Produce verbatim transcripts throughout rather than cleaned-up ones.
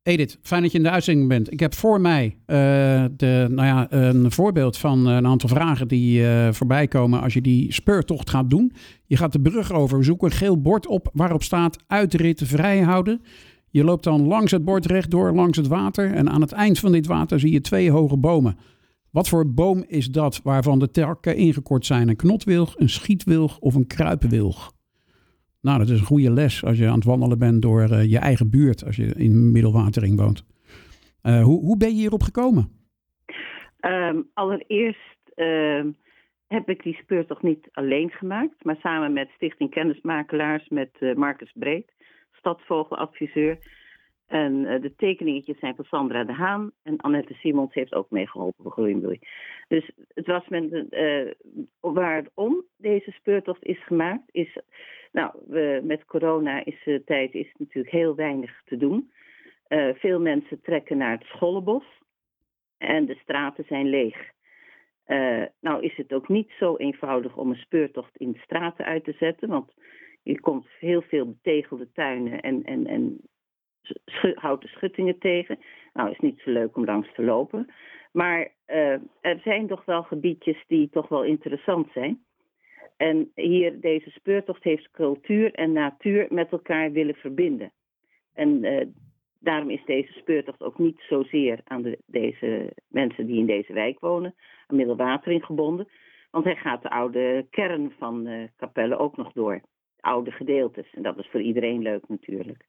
Edith, fijn dat je in de uitzending bent. Ik heb voor mij uh, de, nou ja, een voorbeeld van een aantal vragen die uh, voorbij komen als je die speurtocht gaat doen. Je gaat de brug over, zoek een geel bord op waarop staat uitrit vrijhouden. Je loopt dan langs het bord rechtdoor, langs het water. En aan het eind van dit water zie je twee hoge bomen. Wat voor boom is dat waarvan de takken ingekort zijn? Een knotwilg, een schietwilg of een kruipenwilg? Nou, dat is een goede les als je aan het wandelen bent door uh, je eigen buurt, als je in Middelwatering woont. Uh, hoe, hoe ben je hierop gekomen? Um, allereerst uh, heb ik die speurtocht niet alleen gemaakt, maar samen met Stichting Kennismakelaars, met uh, Marcus Breed, stadsvogeladviseur. En uh, de tekeningetjes zijn van Sandra de Haan en Annette Simons heeft ook meegeholpen voor Groenbloei. Dus het was met, uh, waarom deze speurtocht is gemaakt, is, nou, we, met corona is de tijd is natuurlijk heel weinig te doen. Uh, veel mensen trekken naar het Schollenbos en de straten zijn leeg. Uh, nou is het ook niet zo eenvoudig om een speurtocht in de straten uit te zetten, want je komt heel veel betegelde tuinen en, en, en Schu- houten schuttingen tegen. Nou, is niet zo leuk om langs te lopen. Maar uh, er zijn toch wel gebiedjes die toch wel interessant zijn. En hier, deze speurtocht heeft cultuur en natuur met elkaar willen verbinden. En uh, daarom is deze speurtocht ook niet zozeer aan de, deze mensen die in deze wijk wonen, aan Middelwatering gebonden. Want hij gaat de oude kern van uh, Capelle ook nog door. Oude gedeeltes. En dat is voor iedereen leuk natuurlijk.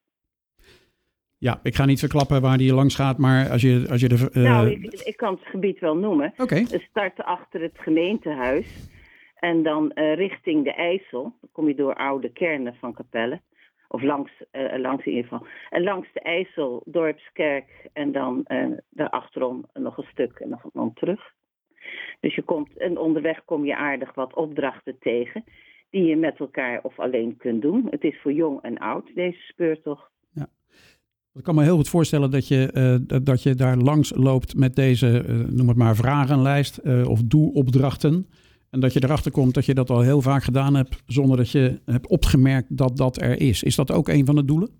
Ja, ik ga niet verklappen waar die langs gaat, maar als je, als je de... Uh... Nou, ik, ik kan het gebied wel noemen. Oké. Okay. We starten achter het gemeentehuis en dan uh, richting de IJssel. Dan kom je door oude kernen van Capelle. Of langs, uh, langs in ieder geval. En langs de IJssel, Dorpskerk en dan uh, daarachterom nog een stuk en nog dan terug. Dus je komt, en onderweg kom je aardig wat opdrachten tegen die je met elkaar of alleen kunt doen. Het is voor jong en oud, deze speurtocht. Ja. Ik kan me heel goed voorstellen dat je, uh, dat je daar langs loopt met deze, uh, noem het maar, vragenlijst uh, of doe-opdrachten. En dat je erachter komt dat je dat al heel vaak gedaan hebt zonder dat je hebt opgemerkt dat dat er is. Is dat ook een van de doelen?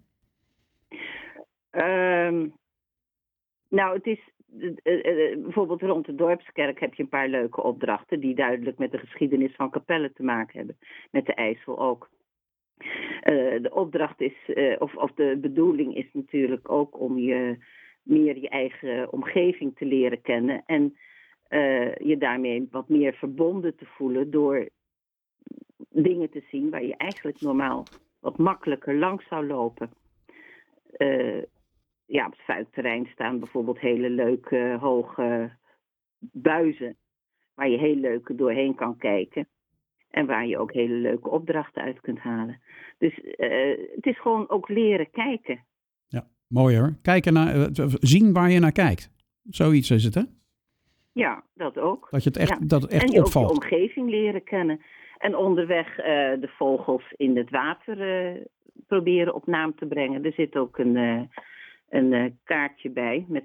Um, nou, het is uh, uh, bijvoorbeeld rond de Dorpskerk heb je een paar leuke opdrachten die duidelijk met de geschiedenis van Capelle te maken hebben. Met de IJssel ook. Uh, de opdracht is, uh, of, of de bedoeling is natuurlijk ook om je meer je eigen omgeving te leren kennen en uh, je daarmee wat meer verbonden te voelen door dingen te zien waar je eigenlijk normaal wat makkelijker langs zou lopen. Uh, ja, op het vuilterrein staan bijvoorbeeld hele leuke hoge buizen waar je heel leuk doorheen kan kijken. En waar je ook hele leuke opdrachten uit kunt halen. Dus uh, het is gewoon ook leren kijken. Ja, mooi hoor. Kijken naar, uh, zien waar je naar kijkt. Zoiets is het, hè? Ja, dat ook. Dat je het echt, ja. dat het echt en je opvalt. ook je omgeving leren kennen. En onderweg uh, de vogels in het water uh, proberen op naam te brengen. Er zit ook een, uh, een uh, kaartje bij met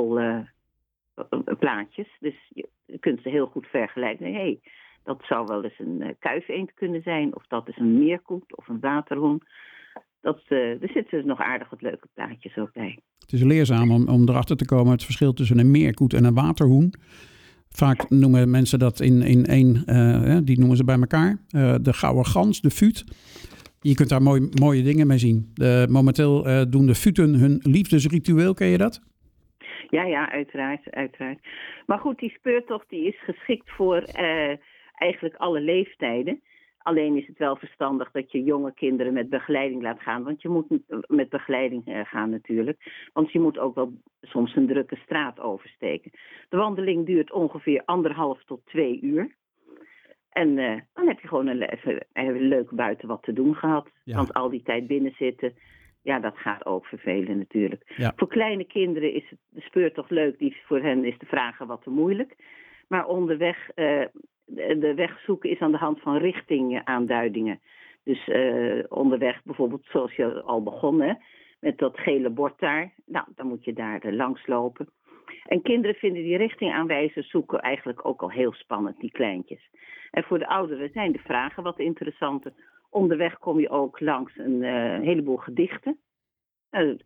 vogelplaatjes. Uh, dus je, je kunt ze heel goed vergelijken. Hey, dat zou wel eens een uh, kuifeend kunnen zijn. Of dat is een meerkoet of een waterhoen. Dat, uh, er zitten nog aardig wat leuke plaatjes ook bij. Het is leerzaam om, om erachter te komen het verschil tussen een meerkoet en een waterhoen. Vaak noemen mensen dat in, in één, uh, die noemen ze bij elkaar. Uh, de gouden gans, de fuut. Je kunt daar mooi, mooie dingen mee zien. De, momenteel uh, doen de futen hun liefdesritueel, ken je dat? Ja, ja, uiteraard, uiteraard. Maar goed, die speurtocht die is geschikt voor uh, eigenlijk alle leeftijden. Alleen is het wel verstandig dat je jonge kinderen met begeleiding laat gaan. Want je moet met begeleiding uh, gaan natuurlijk. Want je moet ook wel soms een drukke straat oversteken. De wandeling duurt ongeveer anderhalf tot twee uur. En uh, dan heb je gewoon een, even, even leuk buiten wat te doen gehad. Ja. Want al die tijd binnen zitten, ja, dat gaat ook vervelen natuurlijk. Ja. Voor kleine kinderen is de speurtocht leuk. Die, voor hen is de vragen wat te moeilijk. Maar onderweg, uh, de weg zoeken is aan de hand van richtingaanduidingen. Dus uh, onderweg bijvoorbeeld, zoals je al begon, hè, met dat gele bord daar. Nou, dan moet je daar uh, langs lopen. En kinderen vinden die richtingaanwijzers zoeken eigenlijk ook al heel spannend, die kleintjes. En voor de ouderen zijn de vragen wat interessanter. Onderweg kom je ook langs een uh, heleboel gedichten. Uh,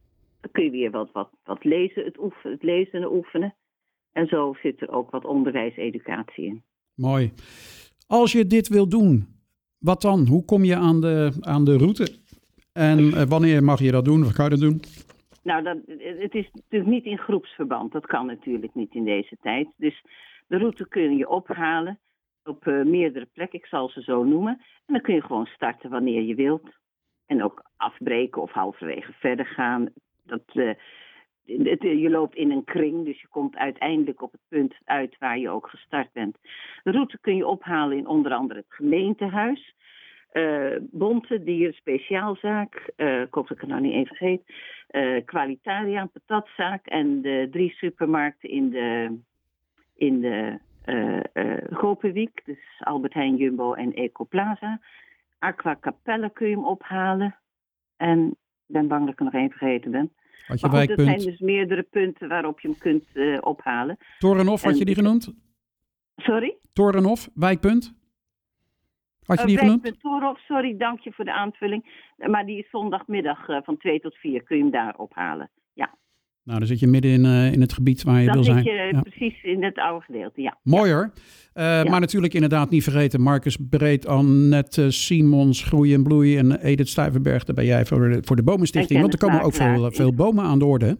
Dan kun je weer wat, wat, wat lezen, het, oefen, het lezen oefenen. En zo zit er ook wat onderwijs-educatie in. Mooi. Als je dit wil doen, wat dan? Hoe kom je aan de, aan de route? En uh, wanneer mag je dat doen? Wat kan je dat doen? Nou, dat, het is natuurlijk niet in groepsverband. Dat kan natuurlijk niet in deze tijd. Dus de route kun je ophalen op uh, meerdere plekken. Ik zal ze zo noemen. En dan kun je gewoon starten wanneer je wilt. En ook afbreken of halverwege verder gaan. Dat, uh, het, je loopt in een kring, dus je komt uiteindelijk op het punt uit waar je ook gestart bent. De route kun je ophalen in onder andere het gemeentehuis. Uh, Bonte, Dier, Speciaalzaak, uh, ik hoop dat ik het nou niet even vergeet, uh, Qualitaria, een patatzaak en de drie supermarkten in de, in de uh, uh, Gopenwiek, dus Albert Heijn, Jumbo en Ecoplaza. Aqua Capelle kun je hem ophalen en ik ben bang dat ik er nog één vergeten ben. Had je maar goed, wijkpunt? er zijn dus meerdere punten waarop je hem kunt uh, ophalen. Torenhof, had je die genoemd? Sorry? Torenhof, wijkpunt? Had je die uh, genoemd? Wijkpunt Torenhof, sorry, dank je voor de aanvulling. Maar die is zondagmiddag uh, van twee tot vier, kun je hem daar ophalen. Ja. Nou, dan zit je midden in, uh, in het gebied waar je dan wil zijn. Dan zit je ja. precies in het oude gedeelte, ja. Mooi hoor. Uh, ja. Maar natuurlijk inderdaad niet vergeten. Marcus Breed, Annette Simons, Groei en Bloei en Edith Stuyvenberg. Daar ben jij voor de, voor de Bomenstichting. Want er komen ook veel, veel bomen aan de orde, hè?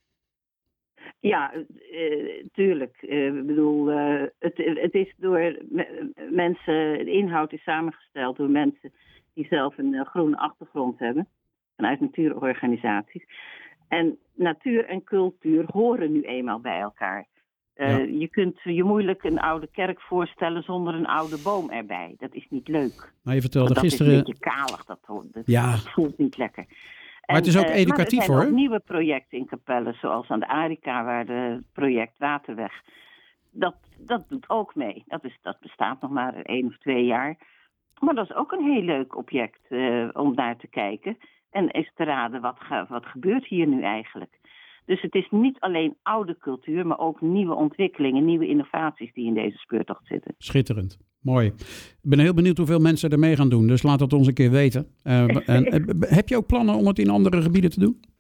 Ja, uh, tuurlijk. Uh, ik bedoel, uh, het, het is door me, mensen, de inhoud is samengesteld door mensen die zelf een uh, groene achtergrond hebben. Vanuit natuurorganisaties. En natuur en cultuur horen nu eenmaal bij elkaar. Uh, ja. Je kunt je moeilijk een oude kerk voorstellen zonder een oude boom erbij. Dat is niet leuk. Maar je vertelde dat gisteren... is een beetje kalig, dat, dat, ja. dat voelt niet lekker. Maar het is ook educatief, hoor. Er zijn ook nieuwe projecten in Capelle, zoals aan de Arica, waar de project Waterweg. Dat, dat doet ook mee. Dat, is, dat bestaat nog maar één of twee jaar. Maar dat is ook een heel leuk object uh, om naar te kijken. En eens te raden, wat, ga, wat gebeurt hier nu eigenlijk? Dus het is niet alleen oude cultuur, maar ook nieuwe ontwikkelingen, nieuwe innovaties die in deze speurtocht zitten. Schitterend. Mooi. Ik ben heel benieuwd hoeveel mensen er mee gaan doen. Dus laat dat ons een keer weten. Uh, en, uh, heb je ook plannen om het in andere gebieden te doen?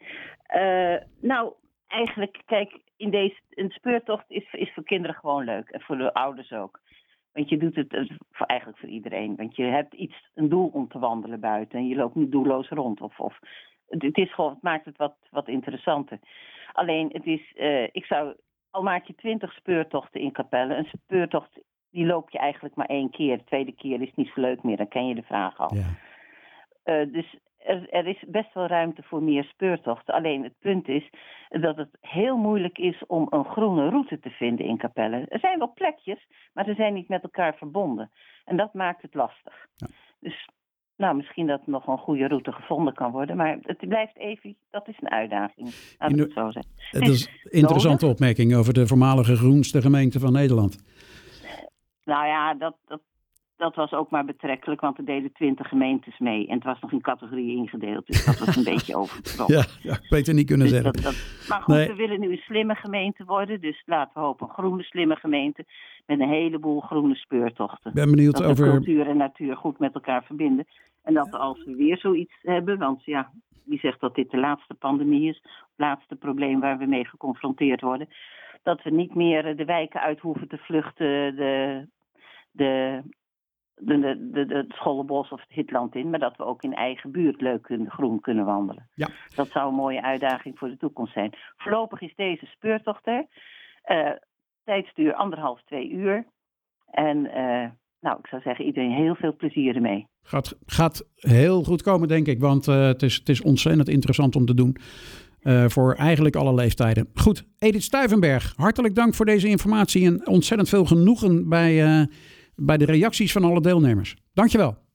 Uh, nou, eigenlijk, kijk, in deze, een speurtocht is, is voor kinderen gewoon leuk. En voor de ouders ook. Want je doet het uh, voor, eigenlijk voor iedereen. Want je hebt iets, een doel om te wandelen buiten. En je loopt niet doelloos rond. Of, of, het, is gewoon, het maakt het wat, wat interessanter. Alleen, het is, uh, ik zou, al maak je twintig speurtochten in Capelle. Een speurtocht, die loop je eigenlijk maar één keer. De tweede keer is niet zo leuk meer. Dan ken je de vraag al. Ja. Uh, dus er, er is best wel ruimte voor meer speurtochten. Alleen het punt is dat het heel moeilijk is om een groene route te vinden in Capelle. Er zijn wel plekjes, maar ze zijn niet met elkaar verbonden. En dat maakt het lastig. Ja. Dus nou, misschien dat nog een goede route gevonden kan worden. Maar het blijft even, dat is een uitdaging. Laat ik het zo zeggen. Het is een interessante nodig. Opmerking over de voormalige groenste gemeente van Nederland. Nou ja, dat, dat, dat was ook maar betrekkelijk, want er deden twintig gemeentes mee. En het was nog in categorieën ingedeeld, dus dat was een beetje overgetrokken. Ja, ja, ik beter niet kunnen dus zeggen. Dat, dat, maar goed, nee. We willen nu een slimme gemeente worden. Dus laten we hopen een groene, slimme gemeente met een heleboel groene speurtochten. Ik ben benieuwd dat over... cultuur en natuur goed met elkaar verbinden. En dat als we weer zoiets hebben, want ja, wie zegt dat dit de laatste pandemie is, het laatste probleem waar we mee geconfronteerd worden, dat we niet meer de wijken uit hoeven te vluchten, de, de, de, de, de, de het Schollebos of het Hitland in, maar dat we ook in eigen buurt leuk kunnen, groen kunnen wandelen. Ja. Dat zou een mooie uitdaging voor de toekomst zijn. Voorlopig is deze speurtocht er. Uh, tijdsduur anderhalf, twee uur. En uh, nou, ik zou zeggen, iedereen heel veel plezier ermee. Gaat, gaat heel goed komen, denk ik, want uh, het, is, het is ontzettend interessant om te doen. Uh, voor eigenlijk alle leeftijden. Goed, Edith Stuyvenberg, hartelijk dank voor deze informatie en ontzettend veel genoegen bij, uh, bij de reacties van alle deelnemers. Dankjewel.